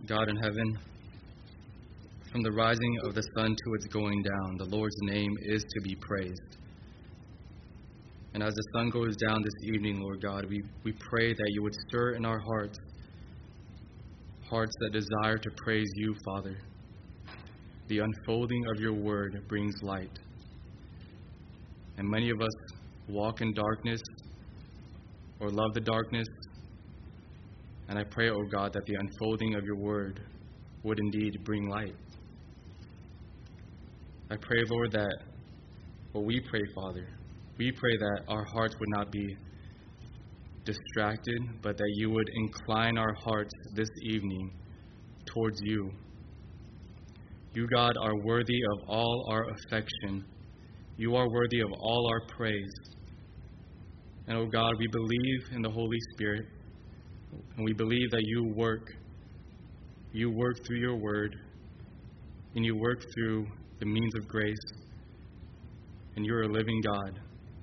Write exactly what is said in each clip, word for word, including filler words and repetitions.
God in heaven, from the rising of the sun to its going down, the Lord's name is to be praised. And as the sun goes down this evening, Lord God, we, we pray that you would stir in our hearts, hearts that desire to praise you, Father. The unfolding of your word brings light. And many of us walk in darkness or love the darkness. And I pray, O God, that the unfolding of your word would indeed bring light. I pray, Lord, that what we pray, Father, we pray that our hearts would not be distracted, but that you would incline our hearts this evening towards you. You, God, are worthy of all our affection. You are worthy of all our praise. And, oh God, we believe in the Holy Spirit, and we believe that you work. You work through your word, and you work through the means of grace, and you're a living God.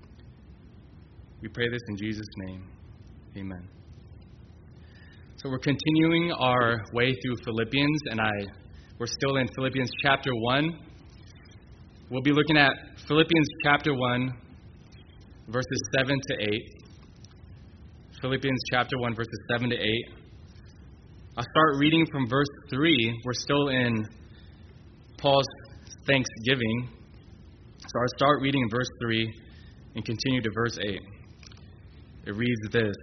We pray this in Jesus' name. Amen. So we're continuing our way through Philippians, and I we're still in Philippians chapter one. We'll be looking at Philippians chapter one, verses seven to eight. Philippians chapter one, verses seven to eight. I'll start reading from verse three. We're still in Paul's Thanksgiving. So I'll start reading in verse three and continue to verse eight. It reads this: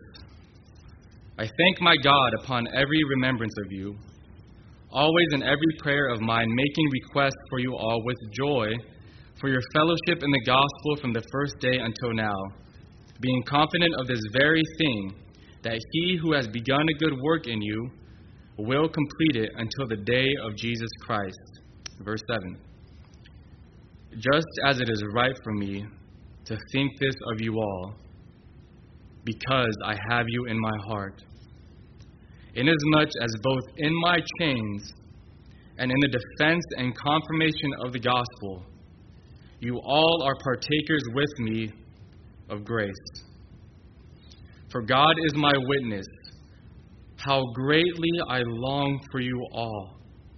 I thank my God upon every remembrance of you, always in every prayer of mine, making request for you all with joy for your fellowship in the gospel from the first day until now, being confident of this very thing, that he who has begun a good work in you will complete it until the day of Jesus Christ. Verse seven. Just as it is right for me to think this of you all, because I have you in my heart, inasmuch as both in my chains and in the defense and confirmation of the gospel, you all are partakers with me of grace. For God is my witness, how greatly I long for you all,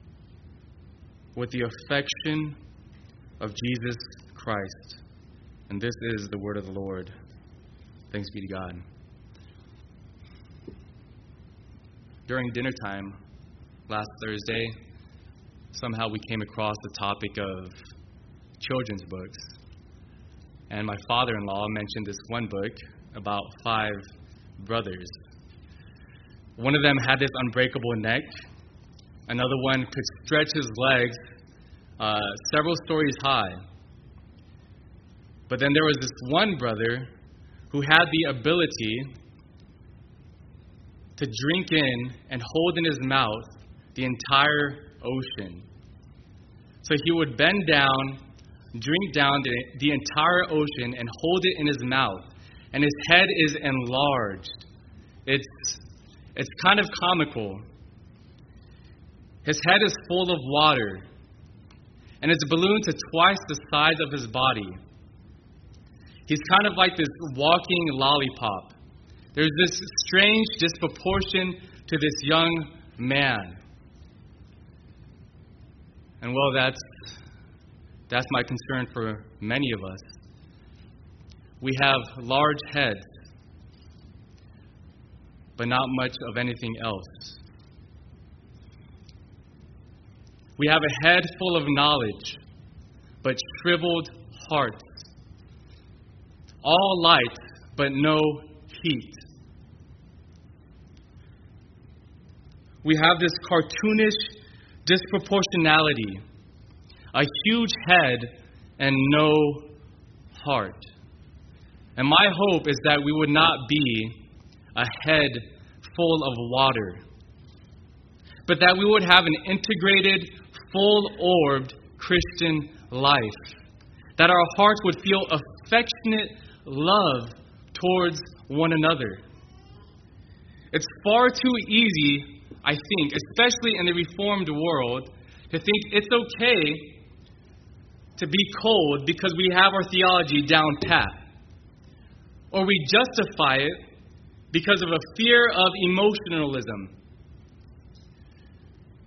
with the affection of Jesus Christ. And this is the word of the Lord. Thanks be to God. During dinner time last Thursday, somehow we came across the topic of children's books. And my father-in-law mentioned this one book about five brothers. One of them had this unbreakable neck. Another one could stretch his legs uh, several stories high. But then there was this one brother who had the ability to drink in and hold in his mouth the entire ocean. So he would bend down, drink down the, the entire ocean, and hold it in his mouth. And his head is enlarged. It's, it's kind of comical. His head is full of water, and it's ballooned to twice the size of his body. He's kind of like this walking lollipop. There's this strange disproportion to this young man. And well, that's that's my concern for many of us. We have large heads, but not much of anything else. We have a head full of knowledge, but shriveled hearts. All light, but no heat. We have this cartoonish disproportionality, a huge head and no heart. And my hope is that we would not be a head full of water, but that we would have an integrated, full-orbed Christian life, that our hearts would feel affectionate love towards one another. It's far too easy, I think, especially in the Reformed world, to think it's okay to be cold because we have our theology down pat. Or we justify it because of a fear of emotionalism.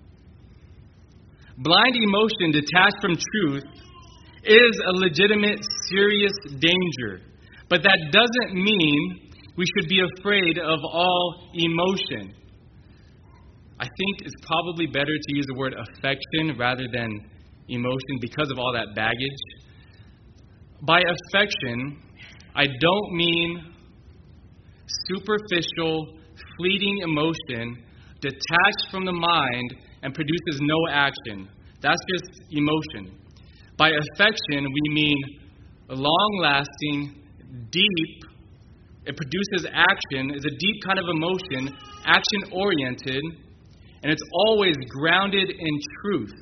Blind emotion detached from truth is a legitimate, serious danger. But that doesn't mean we should be afraid of all emotion. I think it's probably better to use the word affection rather than emotion because of all that baggage. By affection, I don't mean superficial, fleeting emotion detached from the mind and produces no action. That's just emotion. By affection, we mean long-lasting, deep, it produces action, is a deep kind of emotion, action-oriented, and it's always grounded in truth.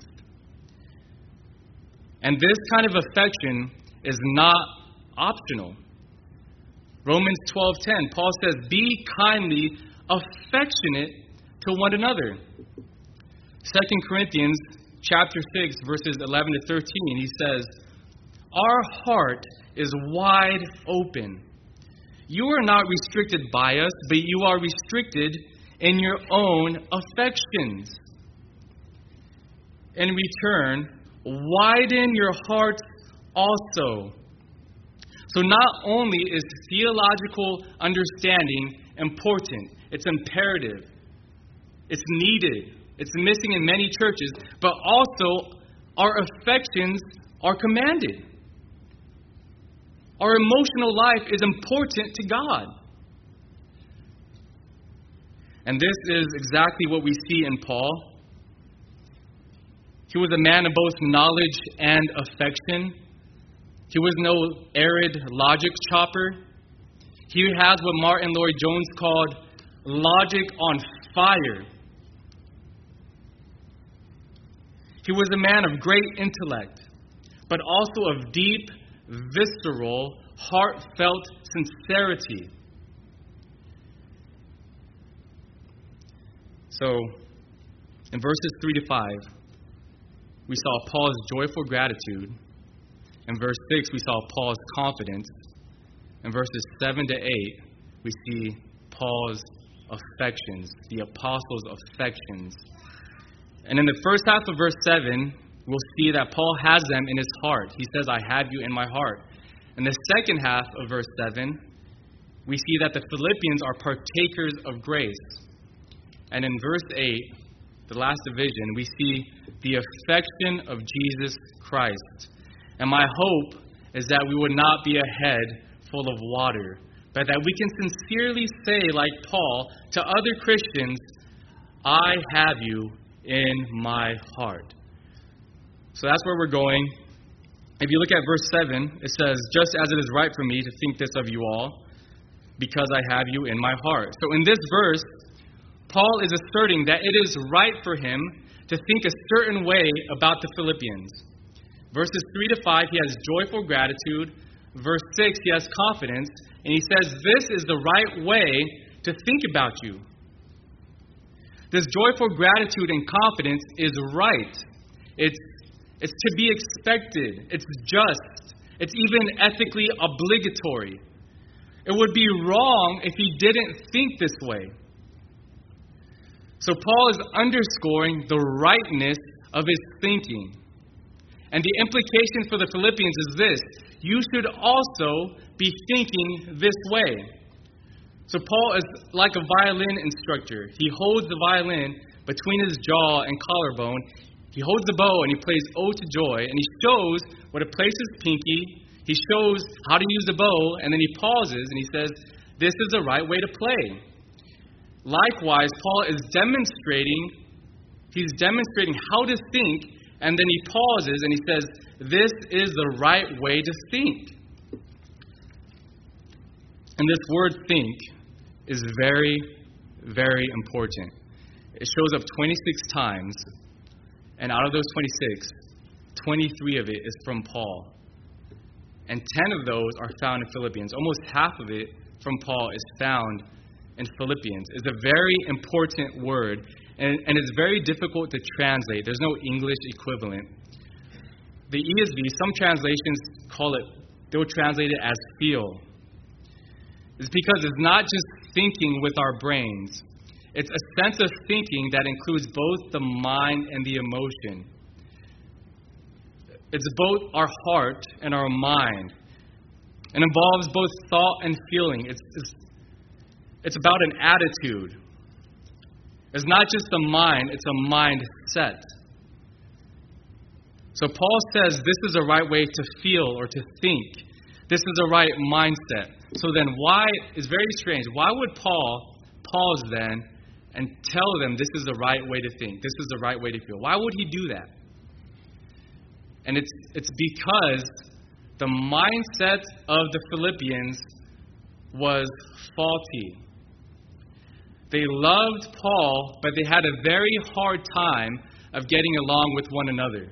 And this kind of affection is not optional. Romans twelve ten, Paul says, "Be kindly affectionate to one another." Second Corinthians chapter six, verses eleven to thirteen, he says, "Our heart is wide open. You are not restricted by us, but you are restricted in your own affections. In return, widen your hearts also." So not only is theological understanding important, it's imperative, it's needed, it's missing in many churches, but also our affections are commanded. Our emotional life is important to God. And this is exactly what we see in Paul. He was a man of both knowledge and affection. He was no arid logic chopper. He has what Martin Lloyd-Jones called logic on fire. He was a man of great intellect, but also of deep, visceral, heartfelt sincerity. So, in verses three to five, we saw Paul's joyful gratitude. In verse six, we saw Paul's confidence. In verses seven to eight, we see Paul's affections, the apostles' affections. And in the first half of verse seven, we'll see that Paul has them in his heart. He says, "I have you in my heart." In the second half of verse seven, we see that the Philippians are partakers of grace. And in verse eight, the last division, we see the affection of Jesus Christ. And my hope is that we would not be a head full of water, but that we can sincerely say, like Paul, to other Christians, "I have you in my heart." So that's where we're going. If you look at verse seven, it says, "Just as it is right for me to think this of you all, because I have you in my heart." So in this verse, Paul is asserting that it is right for him to think a certain way about the Philippians. Verses three to five, he has joyful gratitude. Verse six, he has confidence. And he says, this is the right way to think about you. This joyful gratitude and confidence is right. It's, it's to be expected. It's just. It's even ethically obligatory. It would be wrong if he didn't think this way. So Paul is underscoring the rightness of his thinking. And the implication for the Philippians is this: you should also be thinking this way. So Paul is like a violin instructor. He holds the violin between his jaw and collarbone. He holds the bow and he plays Ode to Joy, and he shows where to place his pinky. He shows how to use the bow, and then he pauses and he says, this is the right way to play. Likewise, Paul is demonstrating, he's demonstrating how to think, and then he pauses and he says, this is the right way to think. And this word think is very, very important. It shows up twenty-six times, and out of those twenty-six, twenty-three of it is from Paul. And ten of those are found in Philippians. Almost half of it from Paul is found in Philippians. It's a very important word, and, and it's very difficult to translate. There's no English equivalent. The E S V, some translations call it, they'll translate it as feel. It's because it's not just thinking with our brains. It's a sense of thinking that includes both the mind and the emotion. It's both our heart and our mind. It involves both thought and feeling. It's, it's, it's about an attitude. It's not just a mind, it's a mindset. So Paul says this is the right way to feel or to think. This is the right mindset. So then why, it's very strange, why would Paul pause then and tell them this is the right way to think, this is the right way to feel? Why would he do that? And it's it's because the mindset of the Philippians was faulty. They loved Paul, but they had a very hard time of getting along with one another.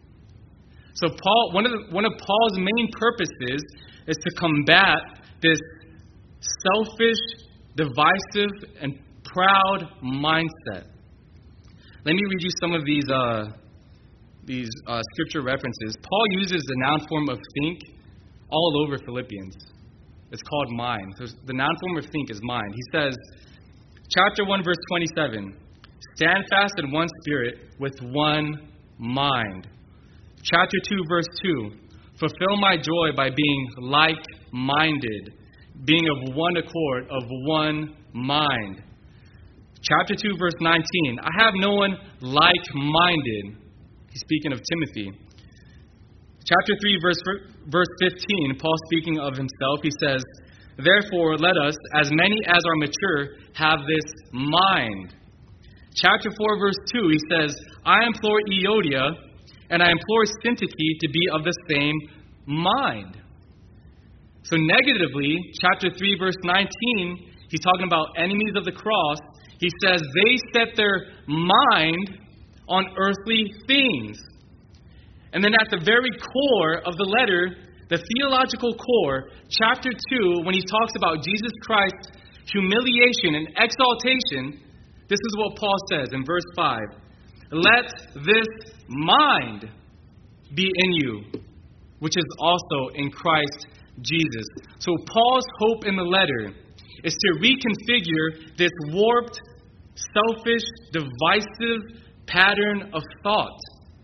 So Paul, one of the, one of Paul's main purposes is to combat this selfish, divisive, and proud mindset. Let me read you some of these uh, these uh, scripture references. Paul uses the noun form of think all over Philippians. It's called mind. So the noun form of think is mind. He says, chapter one, verse twenty-seven, stand fast in one spirit with one mind. Chapter two, verse two, fulfill my joy by being like-minded, being of one accord, of one mind. Chapter two, verse nineteen, I have no one like-minded. He's speaking of Timothy. Chapter three, verse, verse fifteen, Paul speaking of himself, he says, therefore, let us, as many as are mature, have this mind. Chapter four, verse two, he says, I implore Euodia, and I implore Syntyche to be of the same mind. So negatively, chapter three, verse nineteen, he's talking about enemies of the cross. He says they set their mind on earthly things. And then at the very core of the letter, the theological core, chapter two, when he talks about Jesus Christ's humiliation and exaltation, this is what Paul says in verse five. Let this mind be in you, which is also in Christ Jesus. So Paul's hope in the letter is to reconfigure this warped, selfish, divisive pattern of thought.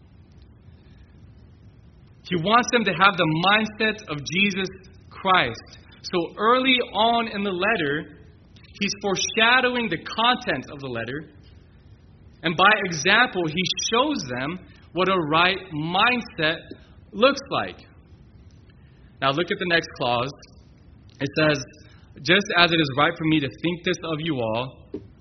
He wants them to have the mindset of Jesus Christ. So early on in the letter, he's foreshadowing the content of the letter. And by example, he shows them what a right mindset looks like. Now look at the next clause. It says, just as it is right for me to think this of you all,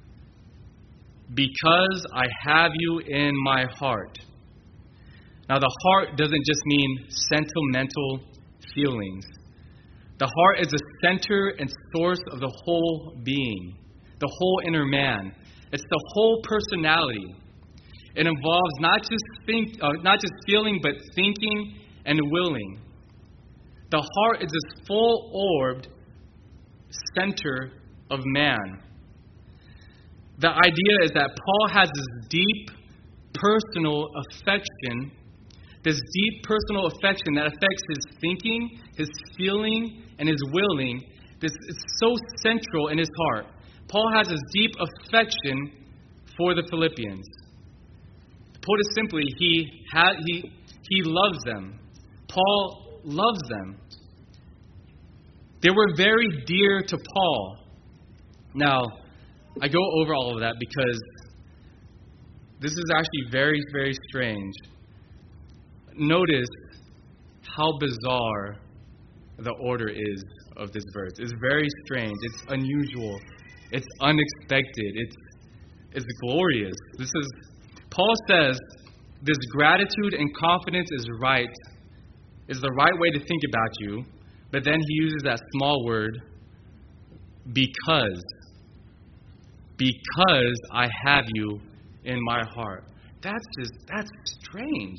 because I have you in my heart. Now the heart doesn't just mean sentimental feelings. The heart is the center and source of the whole being, the whole inner man. It's the whole personality. It involves not just think, uh, not just feeling, but thinking and willing. The heart is this full-orbed center of man. The idea is that Paul has this deep personal affection, this deep personal affection that affects his thinking, his feeling, and his willing. This is so central in his heart. Paul has this deep affection for the Philippians. To put it simply, he had, he he loves them. Paul loves them. They were very dear to Paul. Now, I go over all of that because this is actually very, very strange. Notice how bizarre the order is of this verse. It's very strange. It's unusual. It's unexpected. It's it's glorious. This is Paul says this gratitude and confidence is right, is the right way to think about you, but then he uses that small word, because. Because I have you in my heart. That's just, that's strange.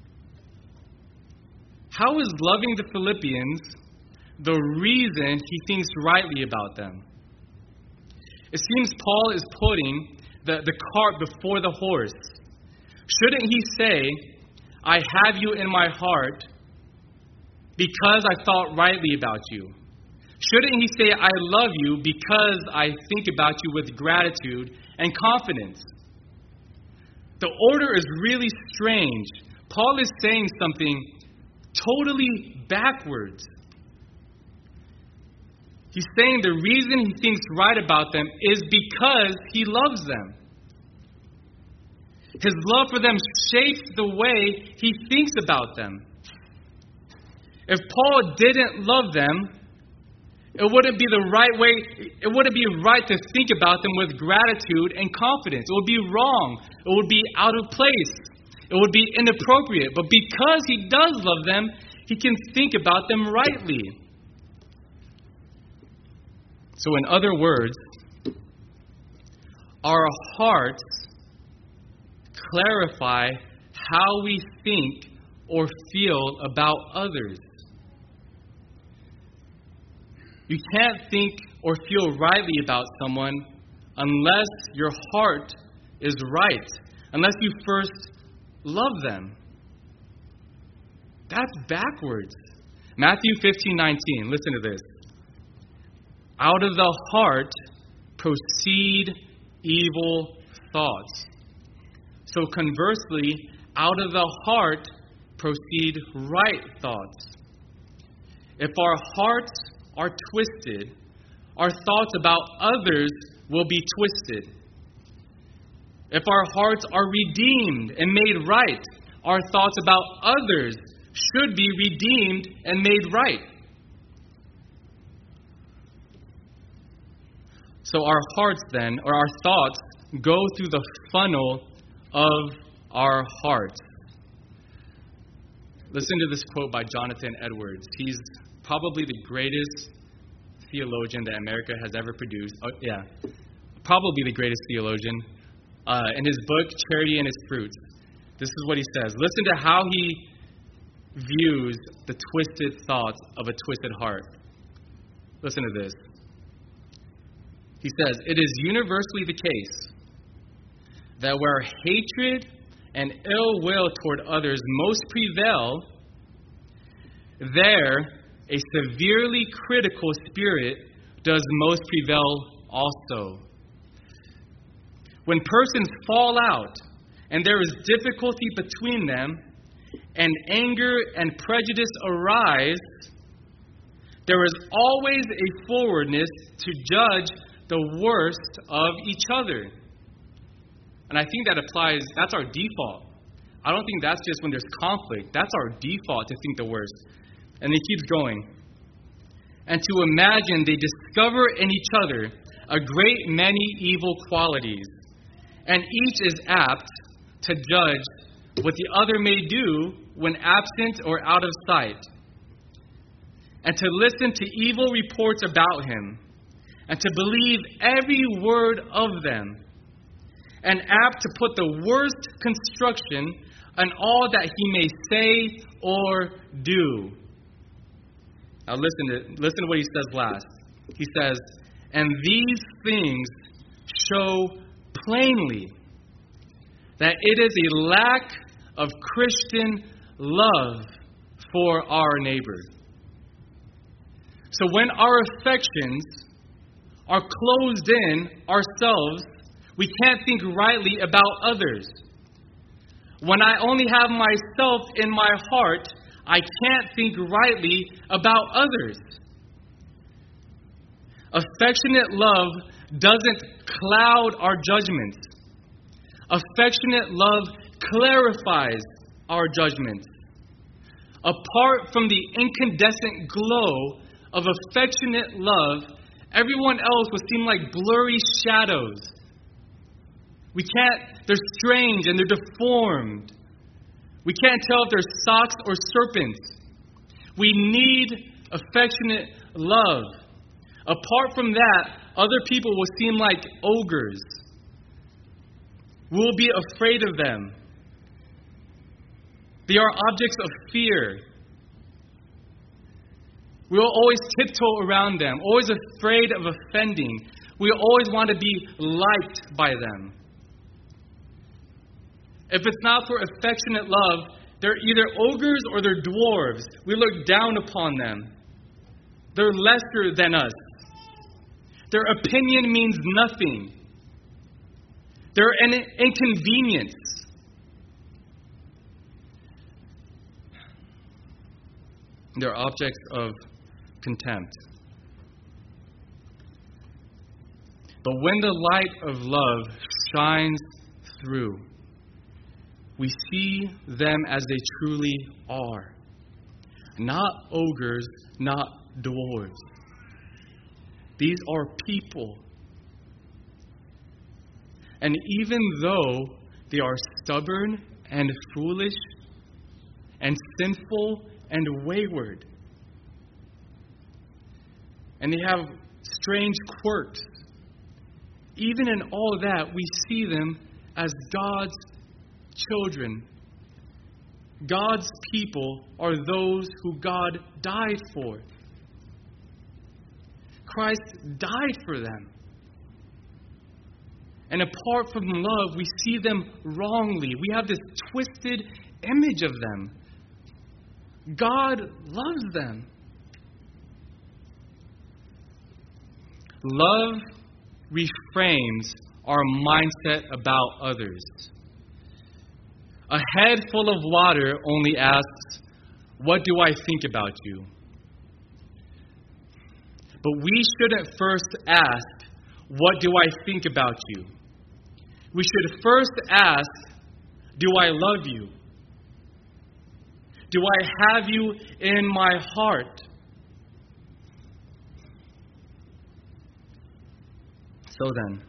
How is loving the Philippians the reason he thinks rightly about them? It seems Paul is putting the, the cart before the horse. Shouldn't he say, I have you in my heart because I thought rightly about you? Shouldn't he say, I love you because I think about you with gratitude and confidence? The order is really strange. Paul is saying something totally backwards. He's saying the reason he thinks right about them is because he loves them. His love for them shapes the way he thinks about them. If Paul didn't love them, it wouldn't be the right way, it wouldn't be right to think about them with gratitude and confidence. It would be wrong. It would be out of place. It would be inappropriate. But because he does love them, he can think about them rightly. So in other words, our hearts clarify how we think or feel about others. You can't think or feel rightly about someone unless your heart is right, unless you first love them. That's backwards. Matthew fifteen nineteen, listen to this. Out of the heart proceed evil thoughts. So conversely, out of the heart proceed right thoughts. If our hearts are twisted, our thoughts about others will be twisted. If our hearts are redeemed and made right, our thoughts about others should be redeemed and made right. So our hearts then, or our thoughts, go through the funnel of our hearts. Listen to this quote by Jonathan Edwards. He's probably the greatest theologian that America has ever produced. Oh, yeah, probably the greatest theologian. Uh, in his book, Charity and Its Fruits, this is what he says. Listen to how he views the twisted thoughts of a twisted heart. Listen to this. He says, it is universally the case that where hatred and ill will toward others most prevail, there a severely critical spirit does most prevail also. When persons fall out and there is difficulty between them, and anger and prejudice arise, there is always a forwardness to judge the worst of each other. And I think that applies, that's our default. I don't think that's just when there's conflict. That's our default to think the worst. And he keeps going. And to imagine they discover in each other a great many evil qualities, and each is apt to judge what the other may do when absent or out of sight, and to listen to evil reports about him, and to believe every word of them, and apt to put the worst construction on all that he may say or do. Now listen to, listen to what he says last. He says, and these things show plainly that it is a lack of Christian love for our neighbor. So when our affections are closed in ourselves, we can't think rightly about others. When I only have myself in my heart, I can't think rightly about others. Affectionate love doesn't cloud our judgments. Affectionate love clarifies our judgments. Apart from the incandescent glow of affectionate love, everyone else would seem like blurry shadows. We can't, they're strange and they're deformed. We can't tell if they're socks or serpents. We need affectionate love. Apart from that, other people will seem like ogres. We'll be afraid of them. They are objects of fear. We will always tiptoe around them, always afraid of offending. We always want to be liked by them. If it's not for affectionate love, they're either ogres or they're dwarves. We look down upon them. They're lesser than us. Their opinion means nothing. They're an inconvenience. They're objects of contempt. But when the light of love shines through, we see them as they truly are. Not ogres, not dwarves. These are people. And even though they are stubborn and foolish and sinful and wayward, and they have strange quirks, even in all that, we see them as God's children. God's people are those who God died for. Christ died for them. And apart from love, we see them wrongly. We have this twisted image of them. God loves them. Love reframes our mindset about others. A head full of water only asks, "What do I think about you?" But we shouldn't first ask, "What do I think about you?" We should first ask, "Do I love you? Do I have you in my heart?" So then,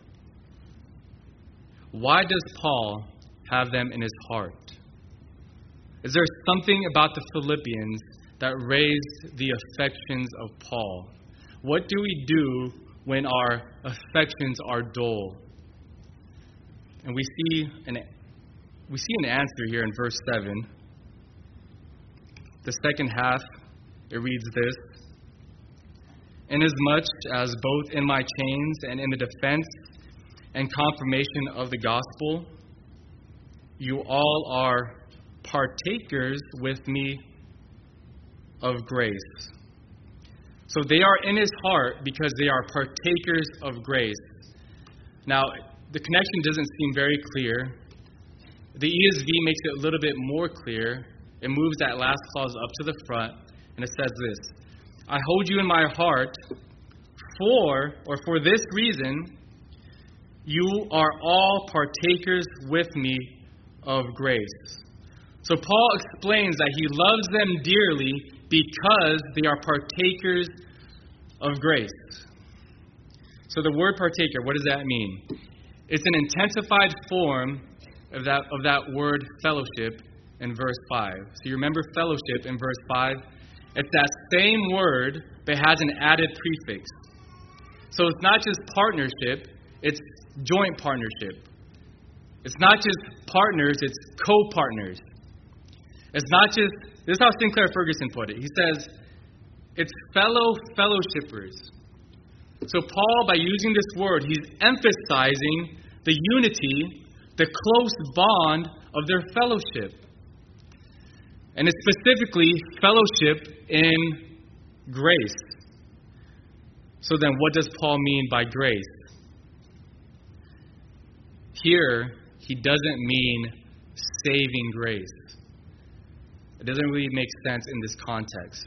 why does Paul have them in his heart? Is there something about the Philippians that raised the affections of Paul? What do we do when our affections are dull? And we see an we see an answer here in verse seven. The second half, it reads this: "Inasmuch as both in my chains and in the defense and confirmation of the gospel, you all are partakers with me of grace." So they are in his heart because they are partakers of grace. Now, the connection doesn't seem very clear. The E S V makes it a little bit more clear. It moves that last clause up to the front, and it says this: "I hold you in my heart, for, or for this reason, you are all partakers with me of grace." So Paul explains that he loves them dearly because they are partakers of grace. So the word partaker, what does that mean? It's an intensified form of that of that word fellowship in verse five. So you remember fellowship in verse five? It's that same word, but has an added prefix. So it's not just partnership, it's joint partnership. It's not just partners, it's co-partners. It's not just, this is how Sinclair Ferguson put it. He says, it's fellow fellowshippers. So Paul, by using this word, he's emphasizing the unity, the close bond of their fellowship. And it's specifically fellowship in grace. So then what does Paul mean by grace? Here, he doesn't mean saving grace. It doesn't really make sense in this context.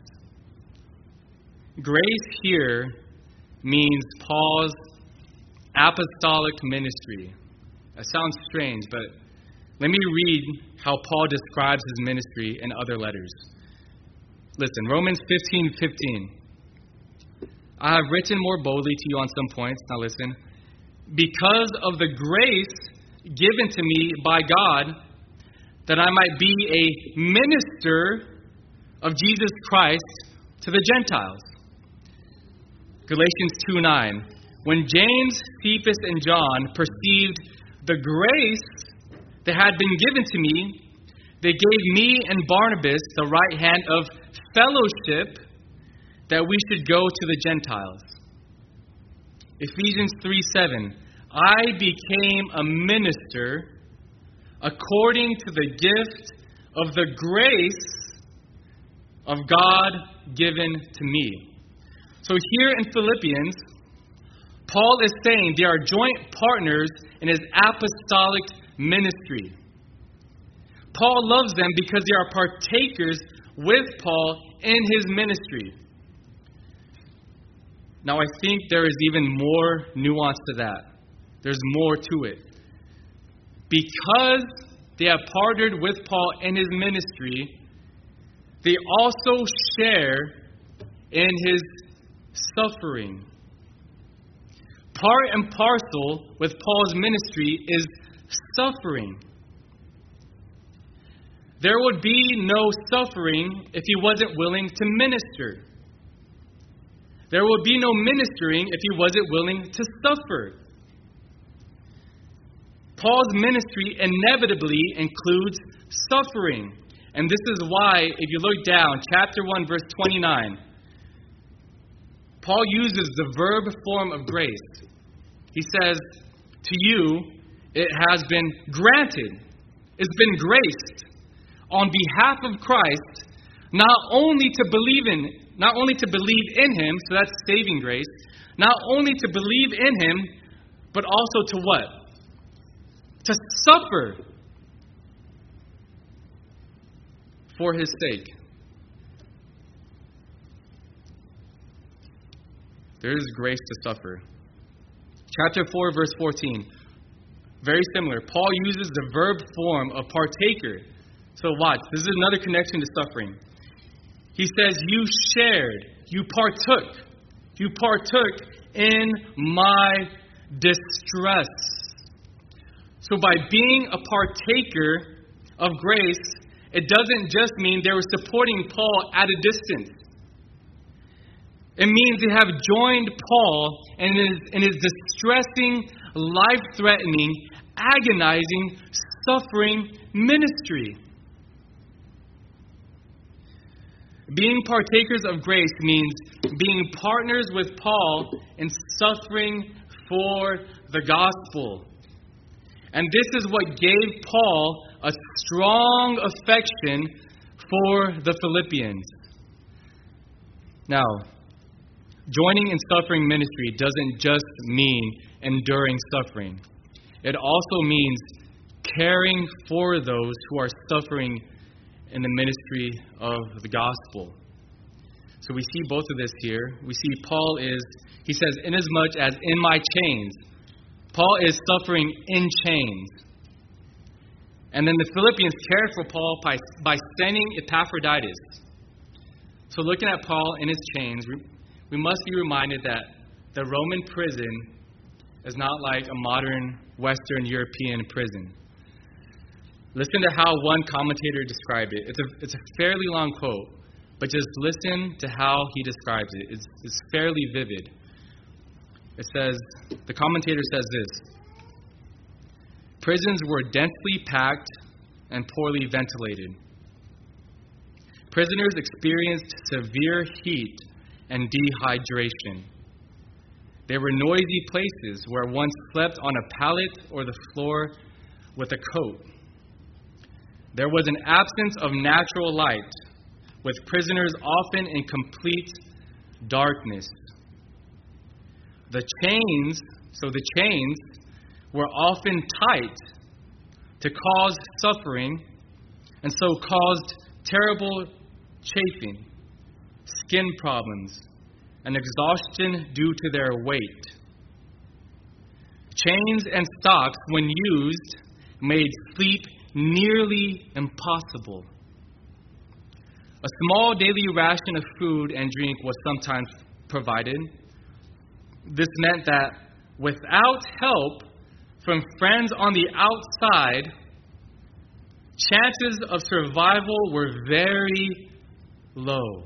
Grace here means Paul's apostolic ministry. That sounds strange, but let me read how Paul describes his ministry in other letters. Listen, Romans fifteen fifteen. "I have written more boldly to you on some points," now listen, "because of the grace given to me by God, that I might be a minister of Jesus Christ to the Gentiles." Galatians two nine. "When James, Cephas, and John perceived the grace that had been given to me, they gave me and Barnabas the right hand of fellowship that we should go to the Gentiles." Ephesians three seven. "I became a minister according to the gift of the grace of God given to me." So here in Philippians, Paul is saying they are joint partners in his apostolic ministry. Paul loves them because they are partakers with Paul in his ministry. Now, I think there is even more nuance to that. There's more to it. Because they have partnered with Paul in his ministry, they also share in his suffering. Part and parcel with Paul's ministry is suffering. There would be no suffering if he wasn't willing to minister. There would be no ministering if he wasn't willing to suffer. Paul's ministry inevitably includes suffering. And this is why, if you look down, chapter one, verse twenty-nine, Paul uses the verb form of grace. He says, to you it has been granted, it's been graced on behalf of Christ, not only to believe in, not only to believe in him, so that's saving grace, not only to believe in him, but also to what? To suffer for his sake. There is grace to suffer. Chapter four, verse fourteen. Very similar. Paul uses the verb form of partaker. So watch. This is another connection to suffering. He says, you shared, you partook, you partook in my distress. So by being a partaker of grace, it doesn't just mean they were supporting Paul at a distance. It means they have joined Paul in his, in his distressing, life-threatening, agonizing, suffering ministry. Being partakers of grace means being partners with Paul in suffering for the gospel. And this is what gave Paul a strong affection for the Philippians. Now, joining in suffering ministry doesn't just mean enduring suffering. It also means caring for those who are suffering in the ministry of the gospel. So we see both of this here. We see Paul is, he says, inasmuch as in my chains. Paul is suffering in chains. And then the Philippians cared for Paul by, by sending Epaphroditus. So looking at Paul in his chains, we, we must be reminded that the Roman prison is not like a modern Western European prison. Listen to how one commentator described it. It's a, it's a fairly long quote, but just listen to how he describes it. It's, it's fairly vivid. It says, the commentator says this: prisons were densely packed and poorly ventilated. Prisoners experienced severe heat and dehydration. They were noisy places where one slept on a pallet or the floor with a coat. There was an absence of natural light, with prisoners often in complete darkness. The chains, so the chains, were often tight to cause suffering, and so caused terrible chafing, skin problems, and exhaustion due to their weight. Chains and stocks, when used, made sleep nearly impossible. A small daily ration of food and drink was sometimes provided. This meant that without help from friends on the outside, chances of survival were very low.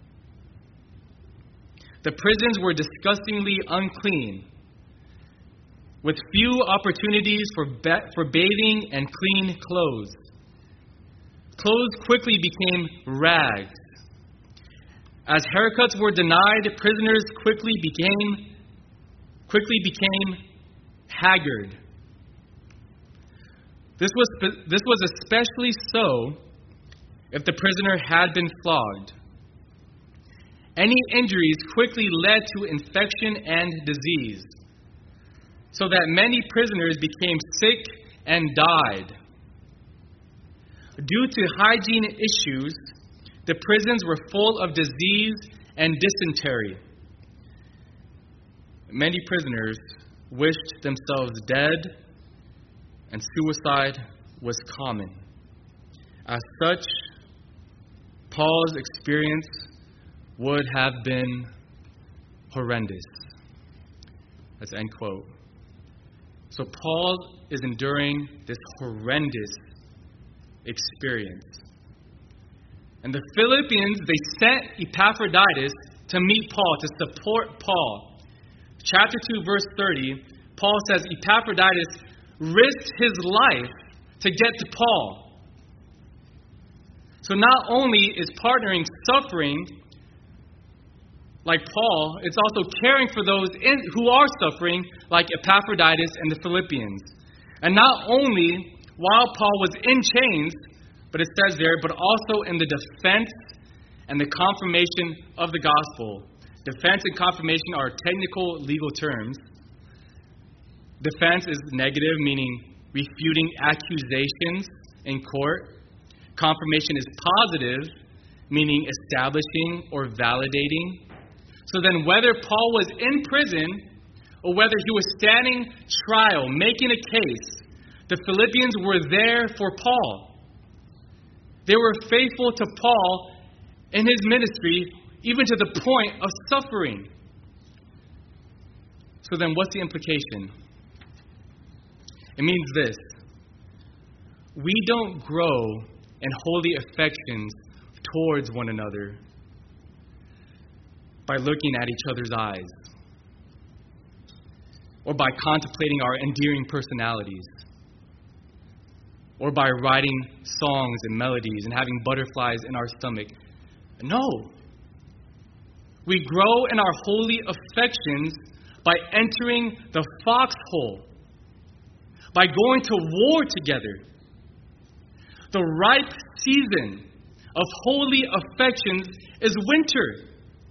The prisons were disgustingly unclean, with few opportunities for, ba- for bathing and clean clothes. Clothes quickly became rags. As haircuts were denied, prisoners quickly became quickly became haggard. This was this was especially so if the prisoner had been flogged. Any injuries quickly led to infection and disease, so that many prisoners became sick and died. Due to hygiene issues, The prisons were full of disease and dysentery. Many prisoners wished themselves dead, and suicide was common. As such, Paul's experience would have been horrendous. That's end quote. So Paul is enduring this horrendous experience. And the Philippians, they sent Epaphroditus to meet Paul, to support Paul. Chapter two, verse thirty, Paul says Epaphroditus risked his life to get to Paul. So not only is partnering suffering like Paul, it's also caring for those in, who are suffering like Epaphroditus and the Philippians. And not only while Paul was in chains, but it says there, but also in the defense and the confirmation of the gospel. Defense and confirmation are technical legal terms. Defense is negative, meaning refuting accusations in court. Confirmation is positive, meaning establishing or validating. So then whether Paul was in prison or whether he was standing trial, making a case, the Philippians were there for Paul. They were faithful to Paul in his ministry, even to the point of suffering. So then what's the implication? It means this: we don't grow in holy affections towards one another by looking at each other's eyes or by contemplating our endearing personalities or by writing songs and melodies and having butterflies in our stomach. No. We grow in our holy affections by entering the foxhole, by going to war together. The ripe season of holy affections is winter.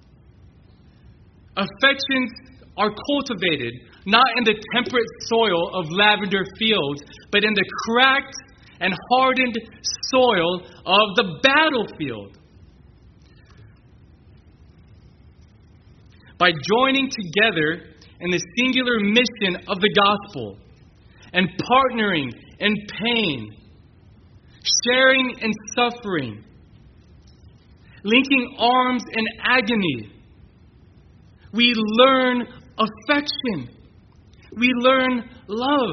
Affections are cultivated not in the temperate soil of lavender fields, but in the cracked and hardened soil of the battlefield. By joining together in the singular mission of the gospel and partnering in pain, sharing in suffering, linking arms in agony, we learn affection. We learn love.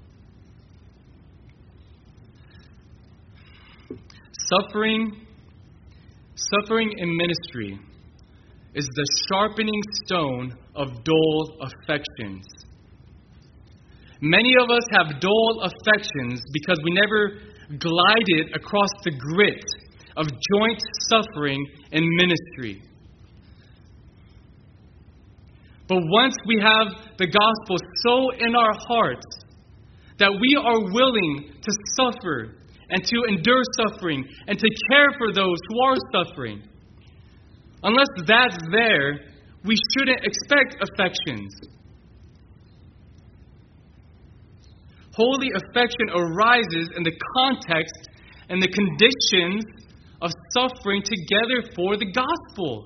Suffering, suffering in ministry is the sharpening stone of dull affections. Many of us have dull affections because we never glided across the grit of joint suffering in ministry. But once we have the gospel so in our hearts that we are willing to suffer and to endure suffering and to care for those who are suffering, unless that's there, we shouldn't expect affections. Holy affection arises in the context and the conditions of suffering together for the gospel.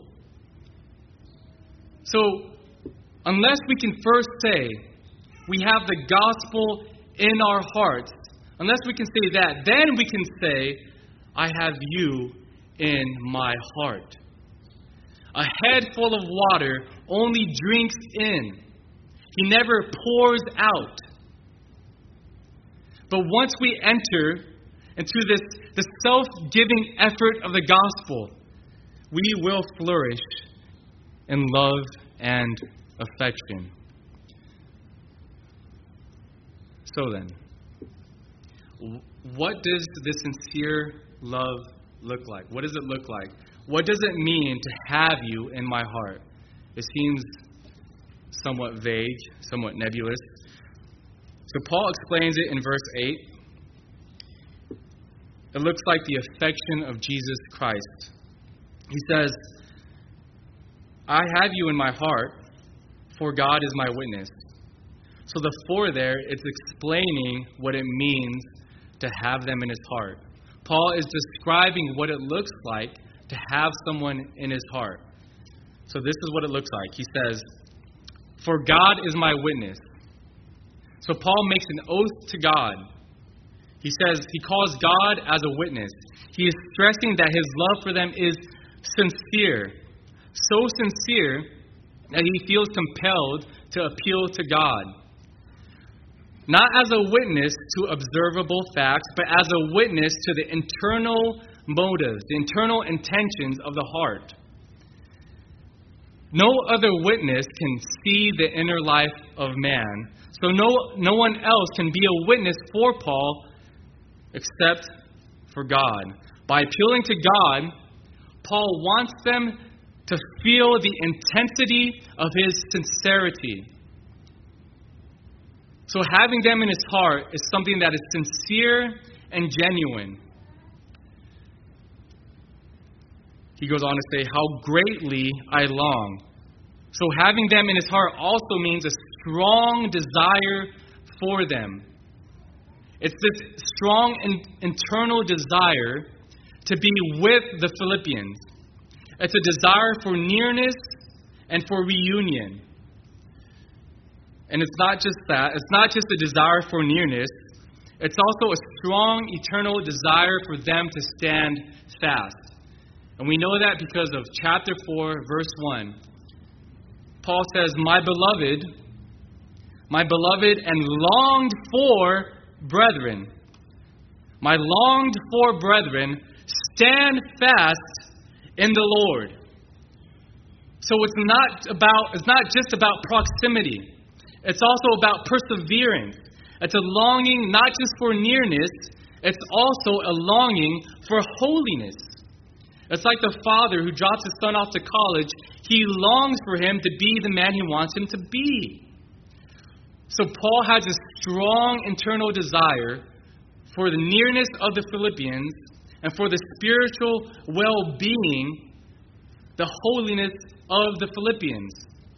So, unless we can first say we have the gospel in our hearts, unless we can say that, then we can say, I have you in my heart. A head full of water only drinks in. He never pours out. But once we enter into this the self-giving effort of the gospel, we will flourish in love and affection. So then, what does this sincere love look like? What does it look like? What does it mean to have you in my heart? It seems somewhat vague, somewhat nebulous. So Paul explains it in verse eight. It looks like the affection of Jesus Christ. He says, I have you in my heart, for God is my witness. So the for there, it's explaining what it means to have them in his heart. Paul is describing what it looks like to have someone in his heart. So this is what it looks like. He says, "For God is my witness." So Paul makes an oath to God. He says he calls God as a witness. He is stressing that his love for them is sincere. So sincere that he feels compelled to appeal to God. Not as a witness to observable facts, but as a witness to the internal motives, the internal intentions of the heart. No other witness can see the inner life of man. So no, no one else can be a witness for Paul except for God. By appealing to God, Paul wants them to feel the intensity of his sincerity. So having them in his heart is something that is sincere and genuine. He goes on to say, "How greatly I long." So having them in his heart also means a strong desire for them. It's this strong and internal desire to be with the Philippians. It's a desire for nearness and for reunion. And it's not just that. It's not just a desire for nearness. It's also a strong, eternal desire for them to stand fast. And we know that because of chapter four, verse one. Paul says, "My beloved, my beloved and longed for brethren, my longed for brethren, stand fast in the Lord." So it's not about, it's not just about proximity. It's also about perseverance. It's a longing not just for nearness, it's also a longing for holiness. It's like the father who drops his son off to college. He longs for him to be the man he wants him to be. So Paul has a strong internal desire for the nearness of the Philippians and for the spiritual well-being, the holiness of the Philippians.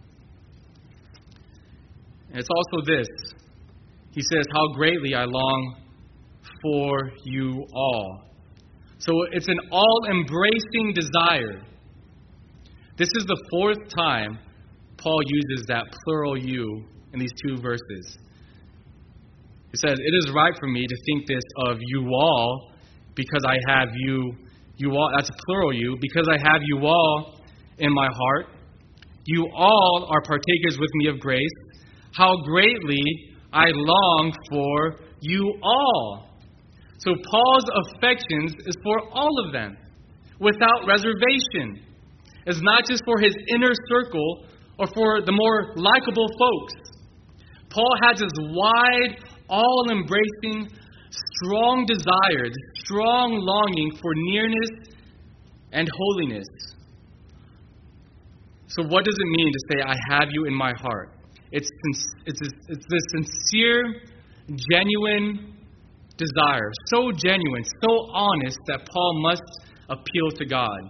And it's also this. He says, "How greatly I long for you all." So it's an all-embracing desire. This is the fourth time Paul uses that plural you in these two verses. He says, "It is right for me to think this of you all because I have you, you all," that's a plural you, "because I have you all in my heart. You all are partakers with me of grace. How greatly I long for you all." So Paul's affections is for all of them, without reservation. It's not just for his inner circle or for the more likable folks. Paul has this wide, all-embracing, strong desire, this strong longing for nearness and holiness. So what does it mean to say, "I have you in my heart"? It's, it's, it's this sincere, genuine desire, so genuine, so honest that Paul must appeal to God.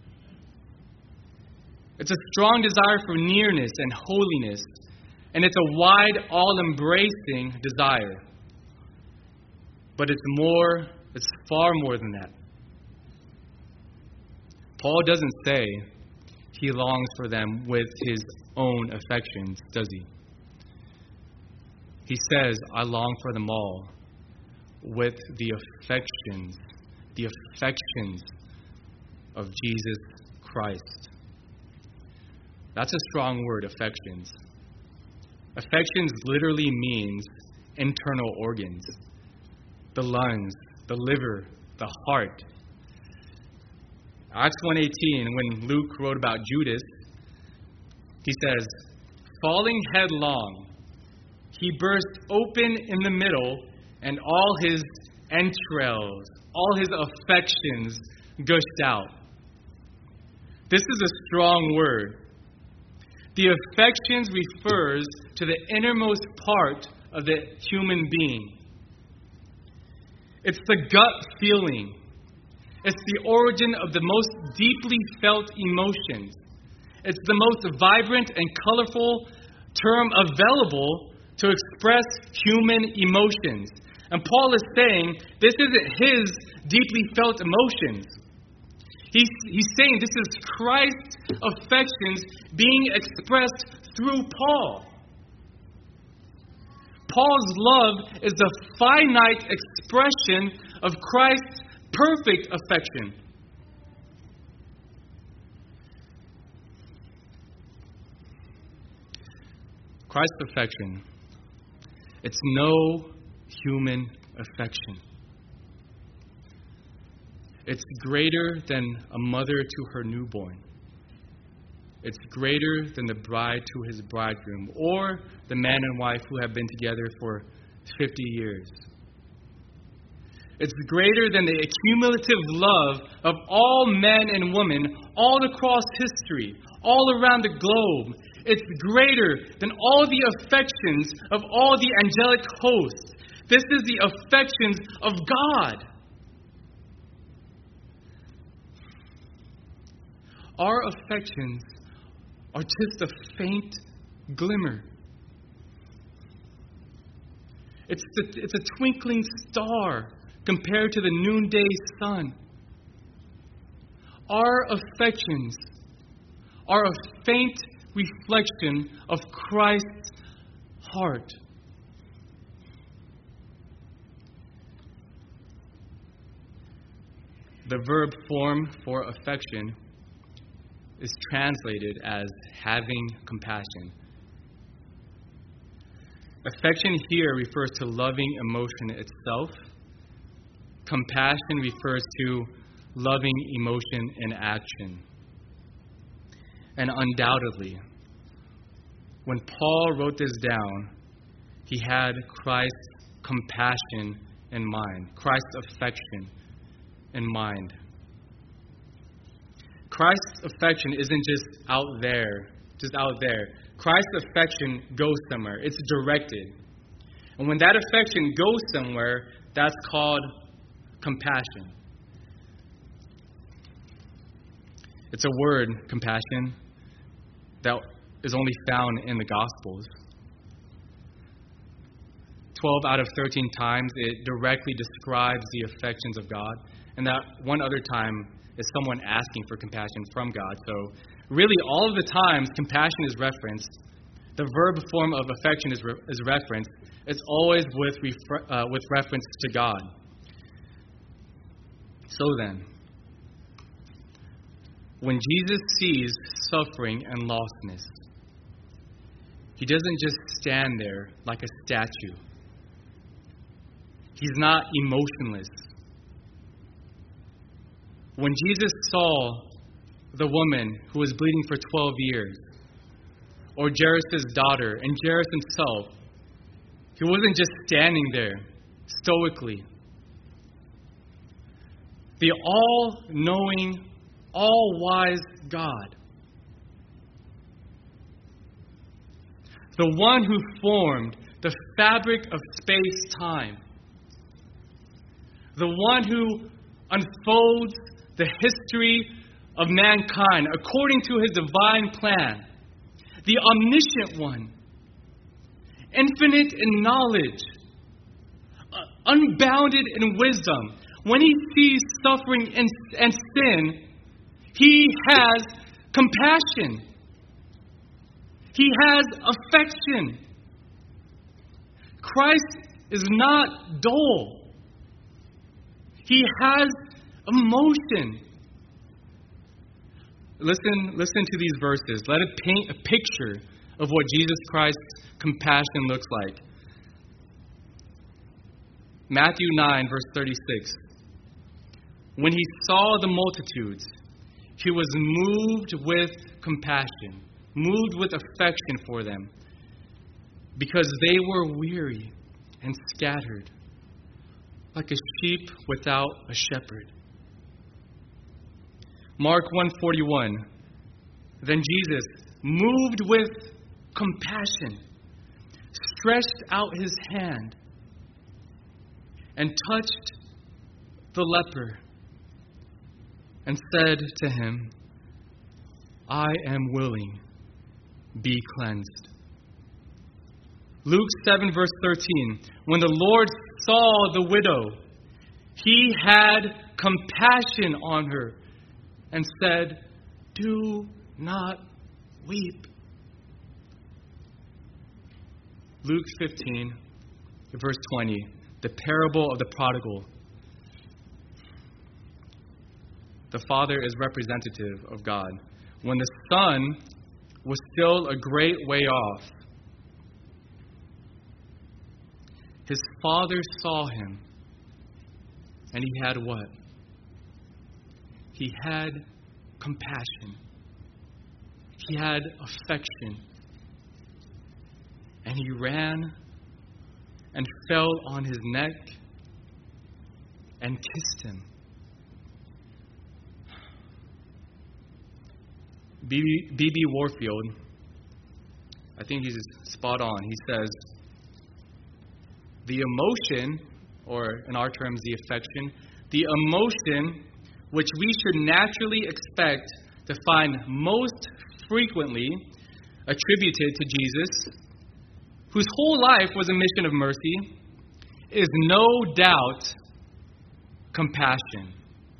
It's a strong desire for nearness and holiness, and it's a wide, all-embracing desire. But it's more, it's far more than that. Paul doesn't say he longs for them with his own affections, does he? He says, "I long for them all with the affections, the affections of Jesus Christ." That's a strong word, affections. Affections literally means internal organs. The lungs, the liver, the heart. Acts one eighteen, when Luke wrote about Judas, he says, "Falling headlong, he burst open in the middle, and all his entrails, all his affections gushed out." This is a strong word. The affections refers to the innermost part of the human being. It's the gut feeling. It's the origin of the most deeply felt emotions. It's the most vibrant and colorful term available to express human emotions. And Paul is saying this isn't his deeply felt emotions. He's, he's saying this is Christ's affections being expressed through Paul. Paul's love is the finite expression of Christ's perfect affection. Christ's affection, it's no human affection. It's greater than a mother to her newborn. It's greater than the bride to his bridegroom, or the man and wife who have been together for fifty years. It's greater than the accumulative love of all men and women all across history, all around the globe. It's greater than all the affections of all the angelic hosts. This is the affections of God. Our affections are just a faint glimmer. It's, the, it's a twinkling star compared to the noonday sun. Our affections are a faint reflection of Christ's heart. The verb form for affection is translated as having compassion. Affection here refers to loving emotion itself. Compassion refers to loving emotion in action. And undoubtedly, when Paul wrote this down, he had Christ's compassion in mind, Christ's affection in mind. Christ's affection isn't just out there, just out there. Christ's affection goes somewhere. It's directed. And when that affection goes somewhere, that's called compassion. It's a word, compassion, that is only found in the Gospels. twelve out of thirteen times it directly describes the affections of God. And that one other time is someone asking for compassion from God. So really all of the times compassion is referenced, the verb form of affection is, re- is referenced, it's always with, refer- uh, with reference to God. So then, when Jesus sees suffering and lostness, he doesn't just stand there like a statue. He's not emotionless. When Jesus saw the woman who was bleeding for twelve years, or Jairus' daughter, and Jairus himself, he wasn't just standing there stoically. The all-knowing, all-wise God, the one who formed the fabric of space-time, the one who unfolds the history of mankind according to his divine plan, the omniscient one, infinite in knowledge, unbounded in wisdom. When he sees suffering and, and sin, he has compassion. He has affection. Christ is not dull. He has emotion. Listen, listen to these verses. Let it paint a picture of what Jesus Christ's compassion looks like. Matthew nine, verse thirty-six. When he saw the multitudes, he was moved with compassion, moved with affection for them, because they were weary and scattered, like a sheep without a shepherd. Mark one forty-one. Then Jesus, moved with compassion, stretched out his hand and touched the leper and said to him, I am willing, be cleansed. Luke seven, verse thirteen. When the Lord saw the widow, he had compassion on her and said, "Do not weep." Luke fifteen, verse twenty, the parable of the prodigal. The Father is representative of God. When the Son was still a great way off, his Father saw him, and he had what? He had compassion. He had affection. And he ran and fell on his neck and kissed him. B B Warfield, I think he's spot on. He says, the emotion, or in our terms, the affection, the emotion which we should naturally expect to find most frequently attributed to Jesus, whose whole life was a mission of mercy, is no doubt compassion.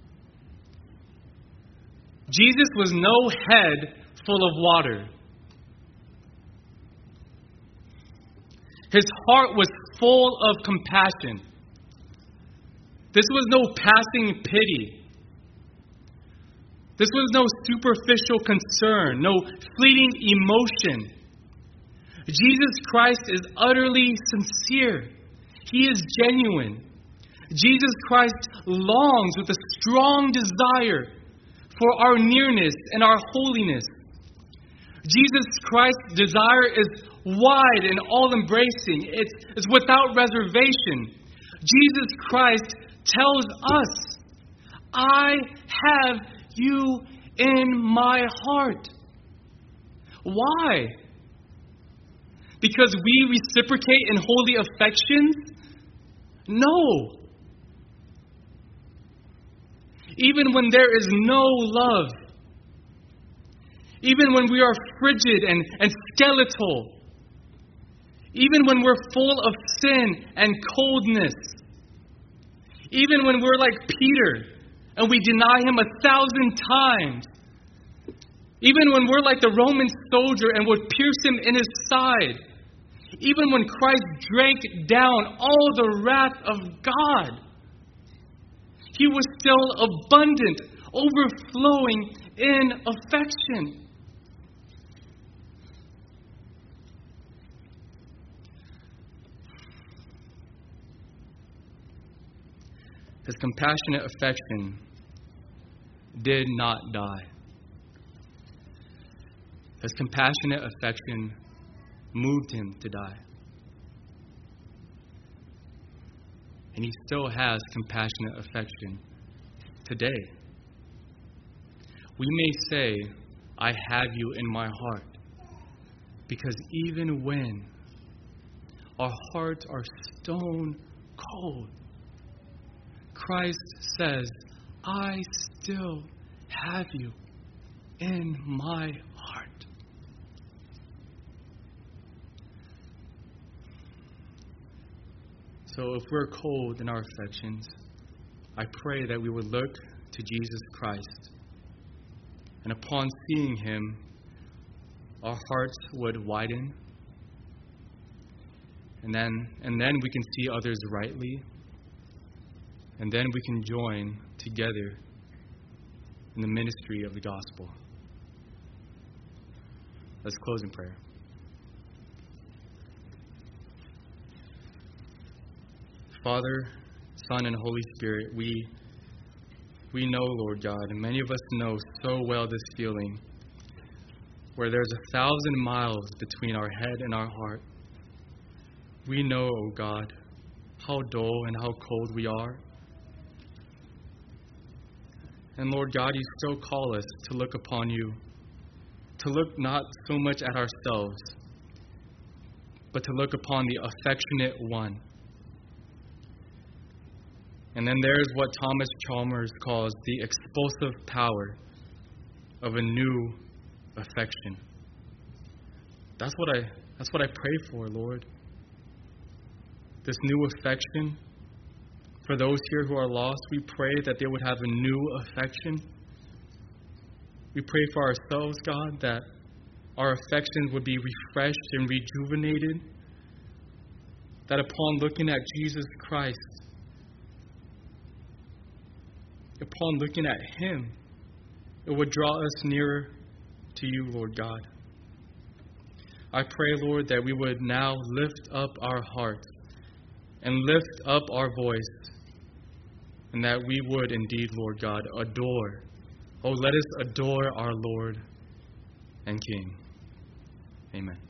Jesus was no head full of water. His heart was full of compassion. This was no passing pity. This was no superficial concern, no fleeting emotion. Jesus Christ is utterly sincere. He is genuine. Jesus Christ longs with a strong desire for our nearness and our holiness. Jesus Christ's desire is wide and all-embracing. It's, it's without reservation. Jesus Christ tells us, "I have you in my heart." Why? Because we reciprocate in holy affections? No. Even when there is no love, even when we are frigid and, and skeletal, even when we're full of sin and coldness, even when we're like Peter and we deny him a thousand times, even when we're like the Roman soldier and would pierce him in his side, even when Christ drank down all the wrath of God, he was still abundant, overflowing in affection. His compassionate affection did not die. His compassionate affection moved him to die. And he still has compassionate affection today. We may say, "I have you in my heart," because even when our hearts are stone cold, Christ says, "I still have you in my heart." So if we're cold in our affections, I pray that we would look to Jesus Christ. And upon seeing him, our hearts would widen. And then, and then we can see others rightly. And then we can join together in the ministry of the gospel. Let's close in prayer. Father, Son, and Holy Spirit, we we know, Lord God, and many of us know so well this feeling where there's a thousand miles between our head and our heart. We know, O God, how dull and how cold we are. And Lord God, you still call us to look upon you, to look not so much at ourselves, but to look upon the affectionate one. And then there's what Thomas Chalmers calls the explosive power of a new affection. That's what I that's what I pray for, Lord. This new affection. For those here who are lost, we pray that they would have a new affection. We pray for ourselves, God, that our affections would be refreshed and rejuvenated, that upon looking at Jesus Christ, upon looking at Him, it would draw us nearer to you, Lord God. I pray, Lord, that we would now lift up our hearts and lift up our voice, and that we would indeed, Lord God, adore. Oh, let us adore our Lord and King. Amen.